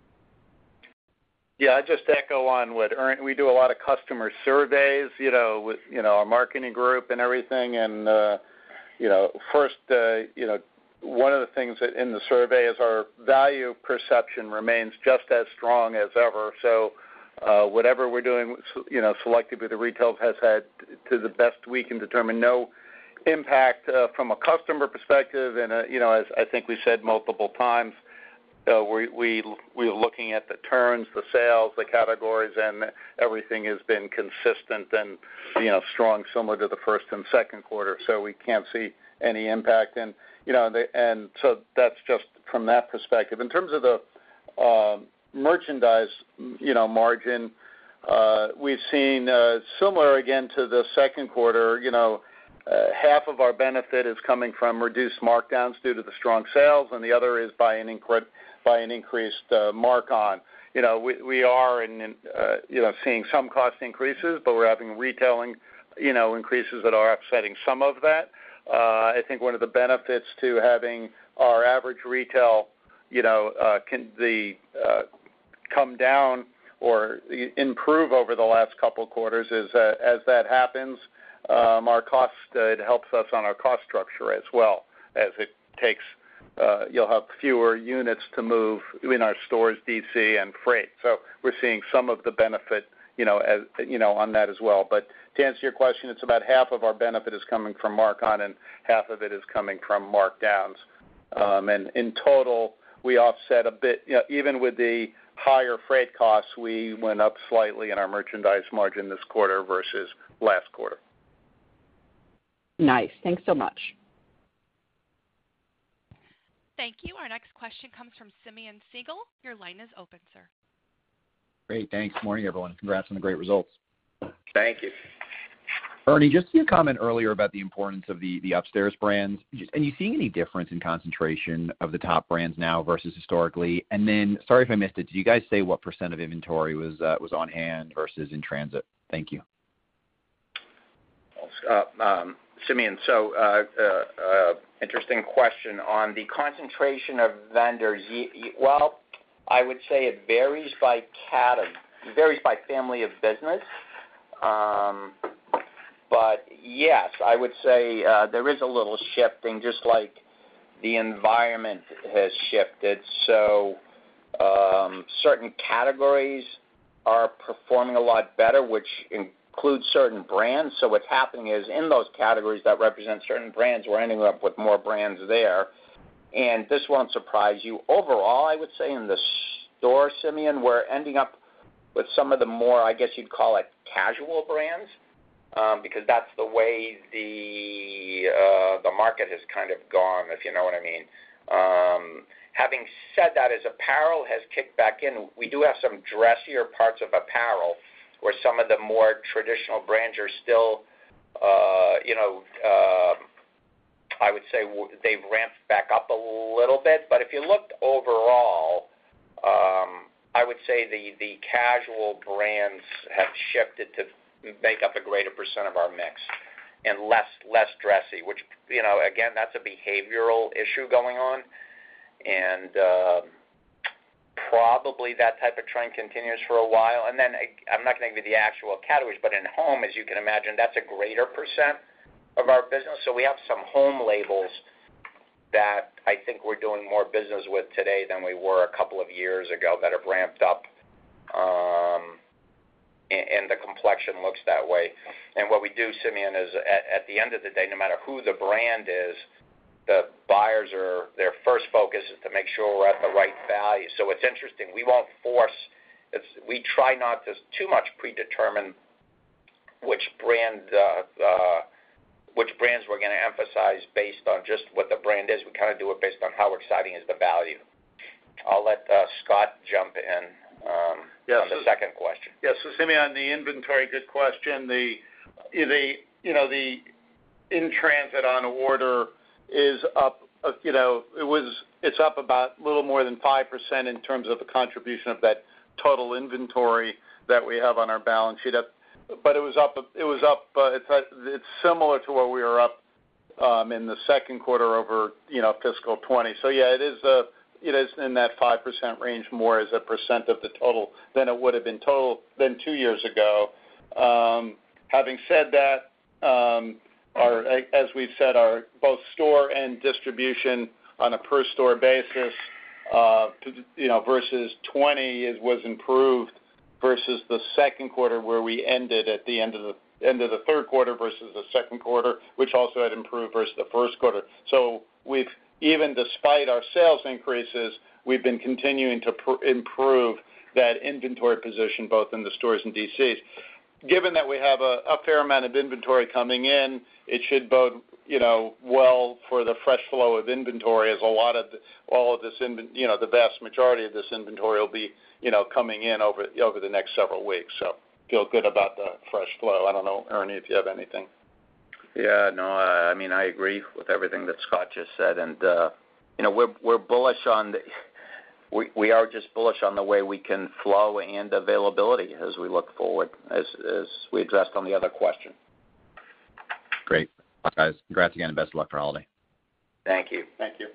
Yeah, I just echo on what we do a lot of customer surveys, with our marketing group and everything, and first, one of the things that in the survey is our value perception remains just as strong as ever. So whatever we're doing, selectively, the retail has had, to the best we can determine, no impact from a customer perspective. And as I think we said multiple times, we're looking at the turns, the sales, the categories, and everything has been consistent and strong, similar to the first and second quarter. So we can't see any impact, and so that's just from that perspective. In terms of the merchandise, margin, we've seen similar again to the second quarter. Half of our benefit is coming from reduced markdowns due to the strong sales, and the other is by an increased mark-on. We are seeing some cost increases, but we're having retailing increases that are offsetting some of that. I think one of the benefits to having our average retail come down or improve over the last couple of quarters is as that happens, our cost, it helps us on our cost structure as well, as it takes you'll have fewer units to move in our stores, DC, and freight. So we're seeing some of the benefit, on that as well. But to answer your question, it's about half of our benefit is coming from mark-on and half of it is coming from markdowns. And in total, we offset a bit, even with the higher freight costs, we went up slightly in our merchandise margin this quarter versus last quarter. Nice. Thanks so much. Thank you. Our next question comes from Simeon Siegel. Your line is open, sir. Great. Thanks. Morning, everyone. Congrats on the great results. Thank you. Ernie, just your comment earlier about the importance of the upstairs brands. And you seeing any difference in concentration of the top brands now versus historically? And then, sorry if I missed it, did you guys say what % of inventory was on hand versus in transit? Thank you. Simeon, so interesting question. On the concentration of vendors, well, I would say it varies by category, varies by family of business. But yes, I would say there is a little shifting, just like the environment has shifted. So certain categories are performing a lot better, which includes certain brands. So what's happening is in those categories that represent certain brands, we're ending up with more brands there. And this won't surprise you. Overall, I would say in the store, Simeon, we're ending up with some of the more, I guess you'd call it, casual brands, because that's the way the market has kind of gone, if you know what I mean. Having said that, as apparel has kicked back in, we do have some dressier parts of apparel where some of the more traditional brands are still, I would say they've ramped back up a little bit. But if you looked overall, I would say the casual brands have shifted to make up a greater % of our mix and less dressy, which, again, that's a behavioral issue going on. And probably that type of trend continues for a while. And then I'm not going to give you the actual categories, but in home, as you can imagine, that's a greater % of our business. So we have some home labels that I think we're doing more business with today than we were a couple of years ago that have ramped up. and the complexion looks that way. And what we do, Simeon, is at the end of the day, no matter who the brand is, the buyers their first focus is to make sure we're at the right value. So it's interesting. We won't force. We try not to too much predetermine which brands we're going to emphasize based on just what the brand is. We kind of do it based on how exciting is the value. I'll let Scott jump in on the second question. Yes, so Simeon, on the inventory, good question. The in transit on order is up. It's up about a little more than 5% in terms of the contribution of that total inventory that we have on our balance sheet. But it was up. It's similar to what we were up in the second quarter over fiscal 20. So yeah, it is in that 5% range more as a percent of the total than it would have been than 2 years ago. Having said that, as we've said, our both store and distribution on a per store basis, versus 20 was improved versus the second quarter where we ended at the end of the third quarter versus the second quarter, which also had improved versus the first quarter. So even despite our sales increases, we've been continuing to improve that inventory position both in the stores and DCs. Given that we have a fair amount of inventory coming in, it should bode well for the fresh flow of inventory, as all of this the vast majority of this inventory will be coming in over the next several weeks. So feel good about the fresh flow. I don't know, Ernie, if you have anything. Yeah, no, I mean I agree with everything that Scott just said, and we're bullish on we are just bullish on the way we can flow and availability as we look forward, as we addressed on the other question. Great, guys. Congrats again, and best of luck for holiday. Thank you. Thank you.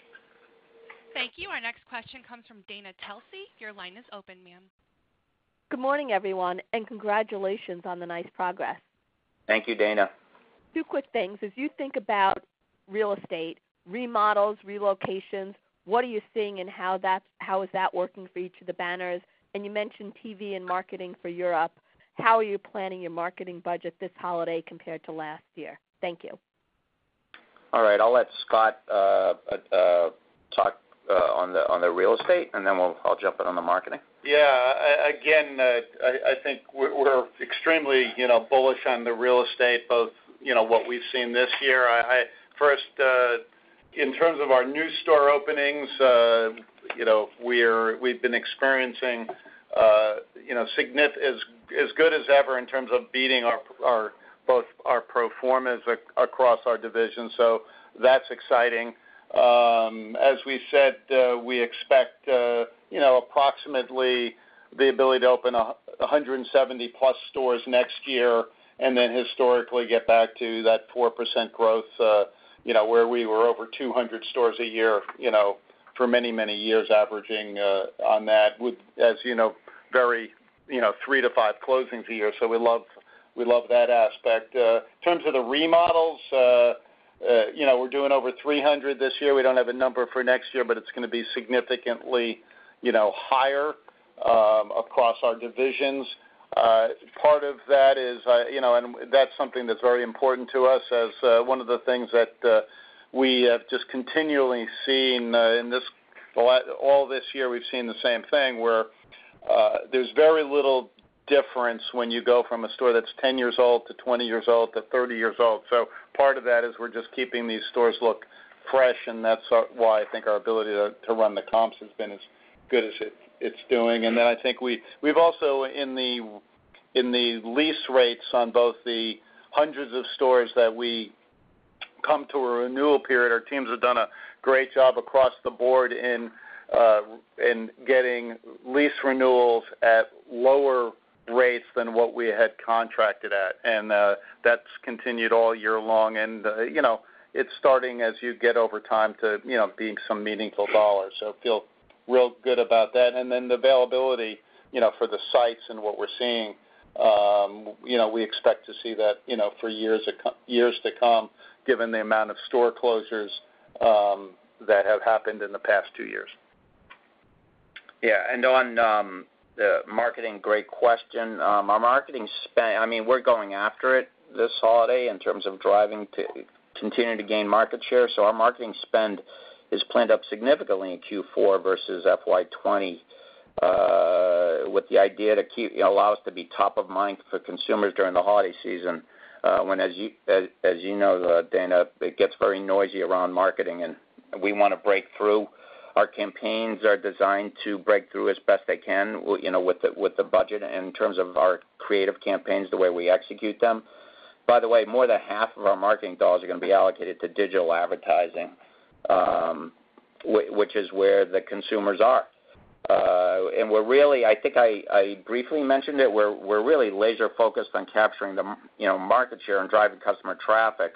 Thank you. Our next question comes from Dana Telsey. Your line is open, ma'am. Good morning, everyone, and congratulations on the nice progress. Thank you, Dana. Two quick things. As you think about real estate, remodels, relocations, what are you seeing and how is that working for each of the banners? And you mentioned TV and marketing for Europe. How are you planning your marketing budget this holiday compared to last year? Thank you. All right, I'll let Scott talk on the real estate, and then I'll jump in on the marketing. Yeah, again, I think we're extremely bullish on the real estate, both what we've seen this year. First, in terms of our new store openings, we've been experiencing as good as ever in terms of beating both our pro formas across our divisions. So that's exciting. As we said, we expect approximately the ability to open 170 plus stores next year, and then historically get back to that 4% growth, where we were over 200 stores a year, for many, many years averaging on that with, as very, 3 to 5 closings a year. So we love that aspect. In terms of the remodels, we're doing over 300 this year. We don't have a number for next year, but it's going to be significantly, higher across our divisions. Part of that is, and that's something that's very important to us as one of the things that we have just continually seen all this year. We've seen the same thing where there's very little difference when you go from a store that's 10 years old to 20 years old to 30 years old. So part of that is we're just keeping these stores look fresh, and that's why I think our ability to run the comps has been as good as it's doing. And then I think we've also in the lease rates on both the hundreds of stores that we come to a renewal period, our teams have done a great job across the board in getting lease renewals at lower rates than what we had contracted at, and that's continued all year long. And it's starting as you get over time to be some meaningful dollars. So feel real good about that. And then the availability, for the sites and what we're seeing, we expect to see that for years to come, given the amount of store closures that have happened in the past 2 years. Yeah, and Marketing, great question. Our marketing spend, I mean, we're going after it this holiday in terms of driving to continue to gain market share. So our marketing spend is planned up significantly in Q4 versus FY20, with the idea to allow us to be top of mind for consumers during the holiday season. When, as you know, Dana, it gets very noisy around marketing, and we want to break through. Our campaigns are designed to break through as best they can, with the budget in terms of our creative campaigns, the way we execute them. By the way, more than half of our marketing dollars are going to be allocated to digital advertising, which is where the consumers are. And we're really, I think I briefly mentioned it, we're really laser focused on capturing the market share and driving customer traffic.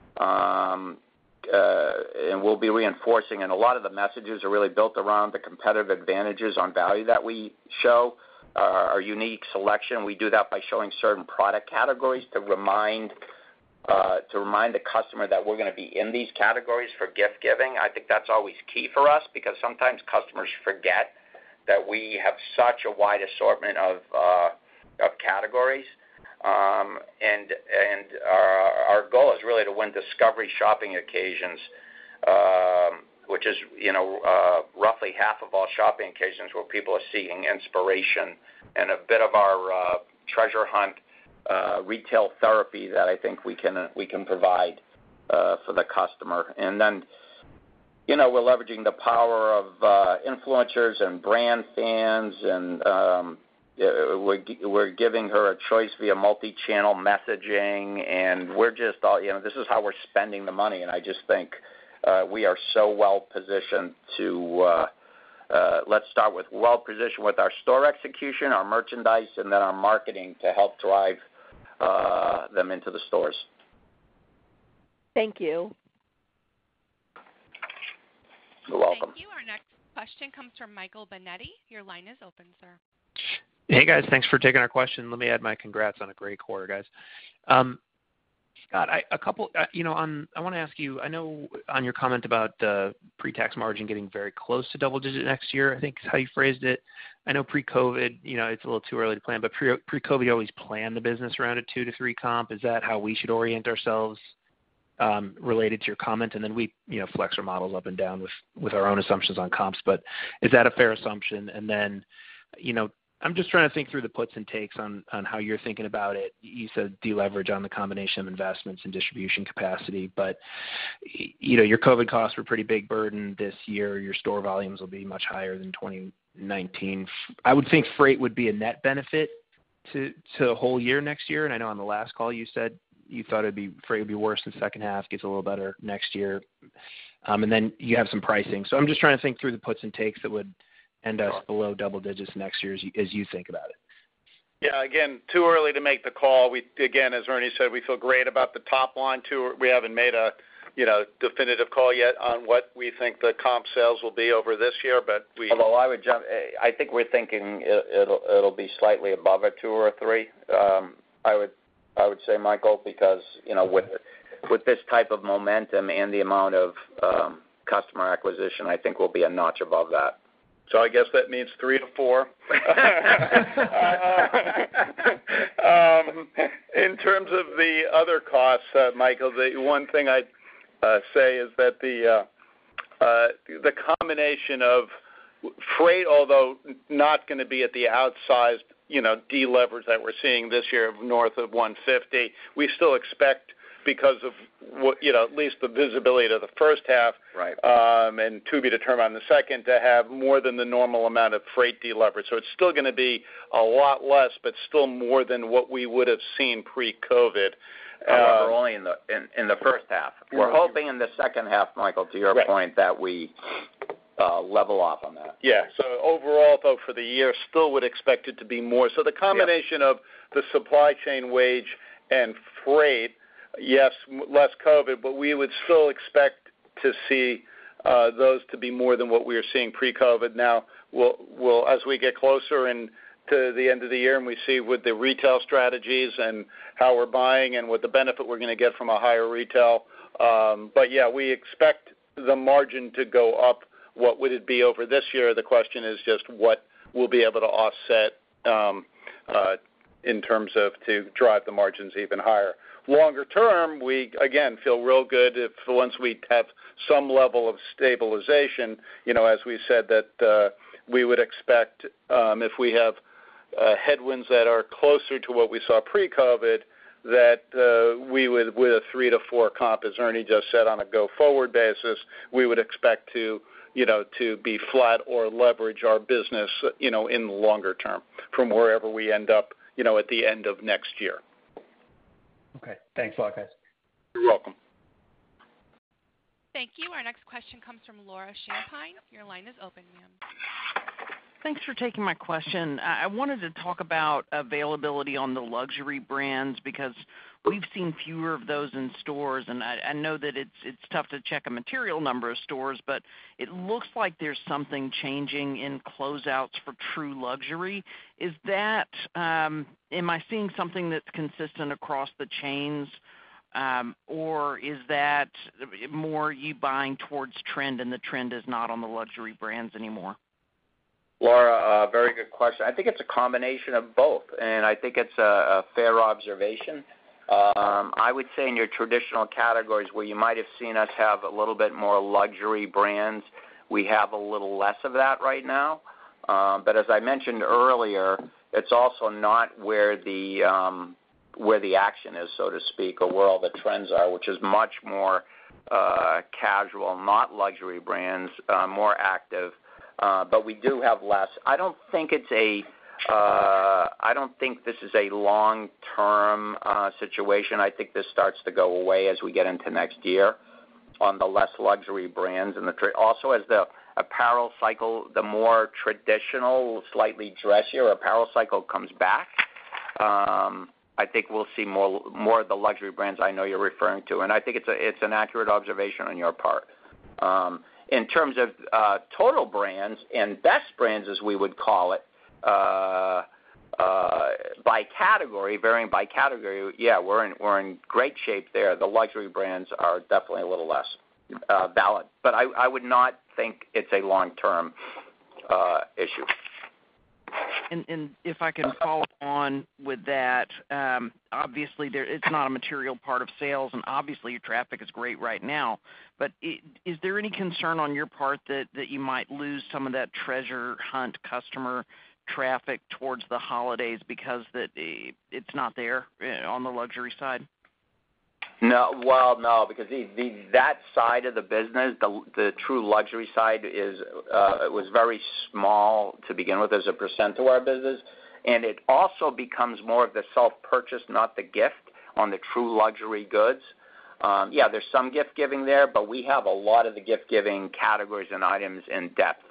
And we'll be reinforcing, and a lot of the messages are really built around the competitive advantages on value that we show, our unique selection. We do that by showing certain product categories to remind the customer that we're going to be in these categories for gift giving. I think that's always key for us, because sometimes customers forget that we have such a wide assortment of categories. And our goal is really to win discovery shopping occasions, which is roughly half of all shopping occasions where people are seeking inspiration, and a bit of our treasure hunt retail therapy that I think we can provide for the customer. And then we're leveraging the power of influencers and brand fans, and we're giving her a choice via multi-channel messaging, and we're just all, this is how we're spending the money, and I just think we are so well positioned to, let's start with well positioned with our store execution, our merchandise, and then our marketing to help drive them into the stores. Thank you. You're welcome. Thank you. Our next question comes from Michael Binetti. Your line is open, sir. Hey, guys. Thanks for taking our question. Let me add my congrats on a great quarter, guys. Scott, I want to ask you, I know on your comment about pre-tax margin getting very close to double digit next year, I think is how you phrased it. I know pre-COVID, it's a little too early to plan, but pre-COVID, you always plan the business around a 2 to 3 comp. Is that how we should orient ourselves related to your comment? And then we, flex our models up and down with our own assumptions on comps, but is that a fair assumption? And then, I'm just trying to think through the puts and takes on how you're thinking about it. You said deleverage on the combination of investments and distribution capacity, but your COVID costs were a pretty big burden this year. Your store volumes will be much higher than 2019. I would think freight would be a net benefit to the whole year next year. And I know on the last call you said you thought freight would be worse in the second half, gets a little better next year. And then you have some pricing. So I'm just trying to think through the puts and takes that would end us below double digits next year as you think about it. Yeah, again, too early to make the call. We, again, as Ernie said, we feel great about the top line too. We haven't made a definitive call yet on what we think the comp sales will be over this year, but Although I think we're thinking it'll be slightly above a 2 or a 3. I would say, Michael, because with this type of momentum and the amount of customer acquisition, I think we'll be a notch above that. So I guess that means 3 to 4. In terms of the other costs, Michael, the one thing I'd say is that the combination of freight, although not going to be at the outsized deleverage that we're seeing this year of north of 150, we still expect, because of what, at least the visibility to the first half, right, and to be determined on the second, to have more than the normal amount of freight deleverage. So it's still going to be a lot less, but still more than what we would have seen pre-COVID. However, only in the first half. We're hoping in the second half, Michael, to your point, that we level off on that. Yeah. So overall, though, for the year, still would expect it to be more. So the combination of the supply chain, wage, and freight. Yes, less COVID, but we would still expect to see those to be more than what we were seeing pre-COVID. Now, we'll as we get closer to the end of the year and we see with the retail strategies and how we're buying and what the benefit we're going to get from a higher retail. But, yeah, we expect the margin to go up. What would it be over this year? The question is just what we'll be able to offset in terms of to drive the margins even higher. Longer term, we, again, feel real good if once we have some level of stabilization, as we said that we would expect if we have headwinds that are closer to what we saw pre-COVID, that we would, with a 3 to 4 comp, as Ernie just said, on a go-forward basis, we would expect to be flat or leverage our business, in the longer term from wherever we end up, at the end of next year. Okay. Thanks a lot, guys. You're welcome. Thank you. Our next question comes from Laura Champine. Your line is open, ma'am. Thanks for taking my question. I wanted to talk about availability on the luxury brands because we've seen fewer of those in stores, and I know that it's tough to check a material number of stores, but it looks like there's something changing in closeouts for true luxury. Is that am I seeing something that's consistent across the chains, or is that more you buying towards trend and the trend is not on the luxury brands anymore? Laura, very good question. I think it's a combination of both, and I think it's a fair observation. I would say in your traditional categories where you might have seen us have a little bit more luxury brands, we have a little less of that right now. But as I mentioned earlier, it's also not where the action is, so to speak, or where all the trends are, which is much more casual, not luxury brands, more active. But we do have less. I don't think this is a long-term situation. I think this starts to go away as we get into next year on the less luxury brands. And also as the apparel cycle, the more traditional, slightly dressier apparel cycle comes back, I think we'll see more of the luxury brands I know you're referring to. And I think it's an accurate observation on your part. In terms of total brands and best brands, as we would call it, by category, varying by category, yeah, we're in great shape there. The luxury brands are definitely a little less valid, but I would not think it's a long-term issue. And if I can follow on with that, obviously it's not a material part of sales, and obviously your traffic is great right now. But is there any concern on your part that you might lose some of that treasure hunt customer traffic towards the holidays because it's not there on the luxury side? No, because that side of the business, the true luxury side, was very small to begin with as a percent of our business, and it also becomes more of the self-purchase, not the gift, on the true luxury goods. Yeah, there's some gift giving there, but we have a lot of the gift giving categories and items in depth,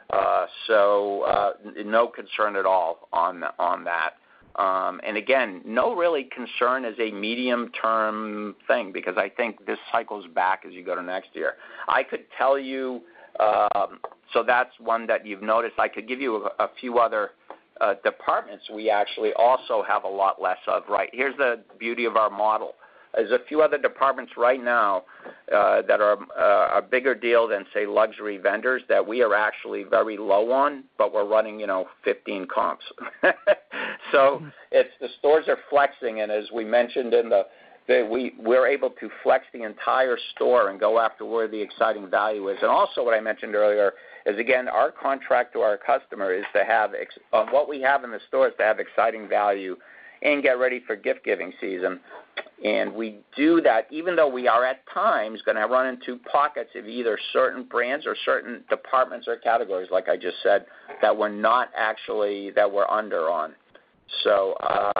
so no concern at all on that. And again, no really concern as a medium-term thing because I think this cycles back as you go to next year. I could tell you, so that's one that you've noticed. I could give you a few other departments we actually also have a lot less of. Right, here's the beauty of our model. There's a few other departments right now that are a bigger deal than, say, luxury vendors that we are actually very low on, but we're running, 15 comps. So the stores are flexing, and as we mentioned we're able to flex the entire store and go after where the exciting value is. And also what I mentioned earlier is, again, our contract to our customer is to have what we have in the stores to have exciting value and get ready for gift-giving season. And we do that even though we are at times going to run into pockets of either certain brands or certain departments or categories, like I just said, that we're under on. So,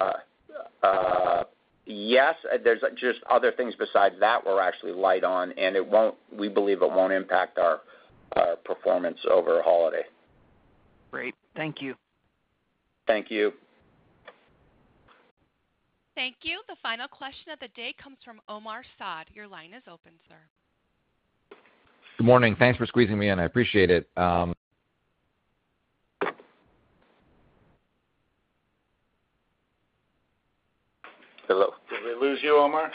yes, there's just other things besides that we're actually light on, and we believe it won't impact our performance over holiday. Great. Thank you. Thank you. Thank you. The final question of the day comes from Omar Saad. Your line is open, sir. Good morning. Thanks for squeezing me in. I appreciate it. Hello. Did we lose you, Omar?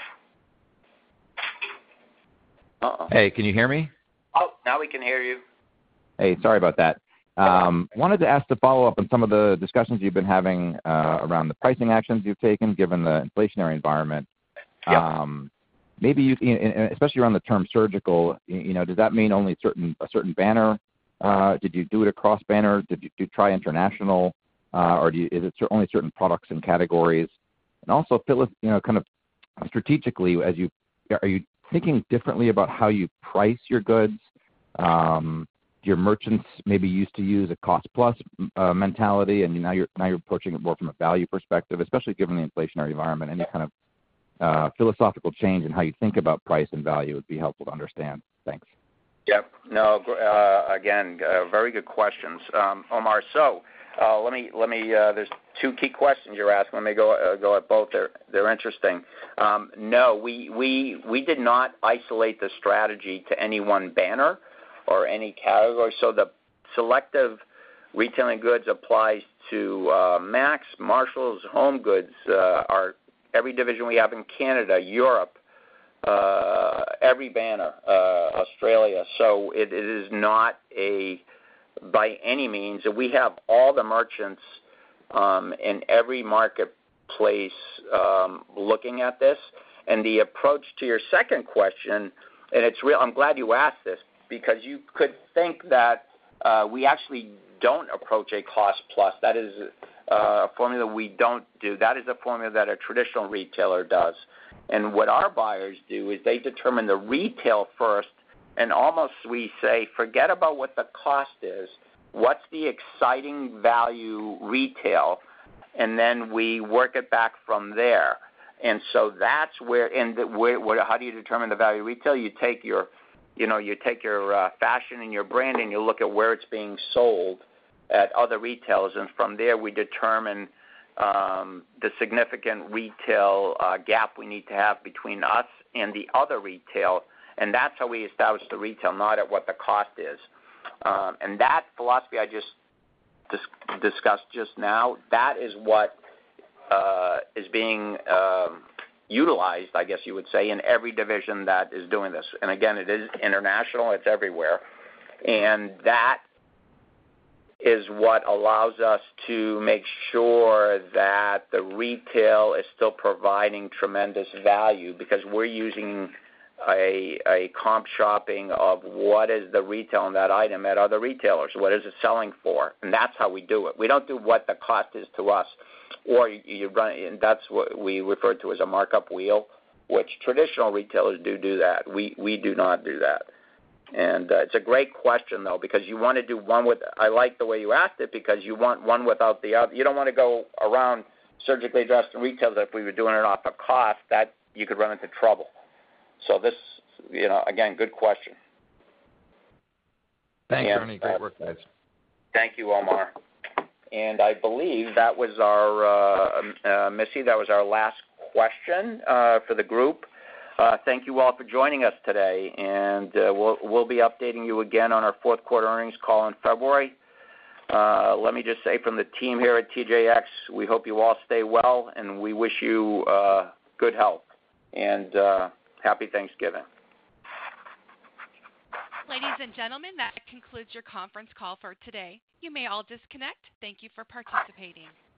Uh-oh. Hey, can you hear me? Oh, now we can hear you. Hey, sorry about that. Wanted to ask to follow up on some of the discussions you've been having around the pricing actions you've taken given the inflationary environment. Yep. Maybe you, especially around the term surgical, does that mean only a certain banner? Did you do it across banner? Did you try international? Or is it only certain products and categories? And also, Phyllis, kind of strategically, are you thinking differently about how you price your goods? Your merchants maybe used to use a cost plus mentality, and now you're approaching it more from a value perspective, especially given the inflationary environment. Any kind of philosophical change in how you think about price and value would be helpful to understand. Thanks. Yep. No. Again, very good questions, Omar. So let me. There's two key questions you're asking. Let me go at both. They're interesting. No, we did not isolate the strategy to any one banner or any category. So the selective retailing goods applies to Max, Marshalls, Home Goods, every division we have in Canada, Europe, every banner, Australia. So it is not by any means. We have all the merchants in every marketplace looking at this. And the approach to your second question, and it's real. I'm glad you asked this, because you could think that we actually don't approach a cost plus. That is a formula we don't do. That is a formula that a traditional retailer does. And what our buyers do is they determine the retail first, and almost we say, forget about what the cost is. What's the exciting value retail? And then we work it back from there. And so that's where, how do you determine the value retail? You take your fashion and your brand, and you look at where it's being sold at other retailers, and from there we determine the significant retail gap we need to have between us and the other retail, and that's how we establish the retail, not at what the cost is. And that philosophy I just discussed just now, that is what is being utilized, I guess you would say, in every division that is doing this. And again, it is international, it's everywhere. And that is what allows us to make sure that the retail is still providing tremendous value, because we're using a comp shopping of what is the retail on that item at other retailers, what is it selling for, and that's how we do it. We don't do what the cost is to us, or you run, and that's what we refer to as a markup wheel, which traditional retailers do that. We do not do that. And it's a great question, though, because you want to do one with, I like the way you asked it, because you want one without the other. You don't want to go around surgically dressed in retail that if we were doing it off a cost, that you could run into trouble. So this, again, good question. Thanks, Ernie. Great work, guys. Thank you, Omar. And I believe that was our, Missy, that was our last question for the group. Thank you all for joining us today, and we'll be updating you again on our fourth quarter earnings call in February. Let me just say from the team here at TJX, we hope you all stay well, and we wish you good health, and happy Thanksgiving. Ladies and gentlemen, that concludes your conference call for today. You may all disconnect. Thank you for participating.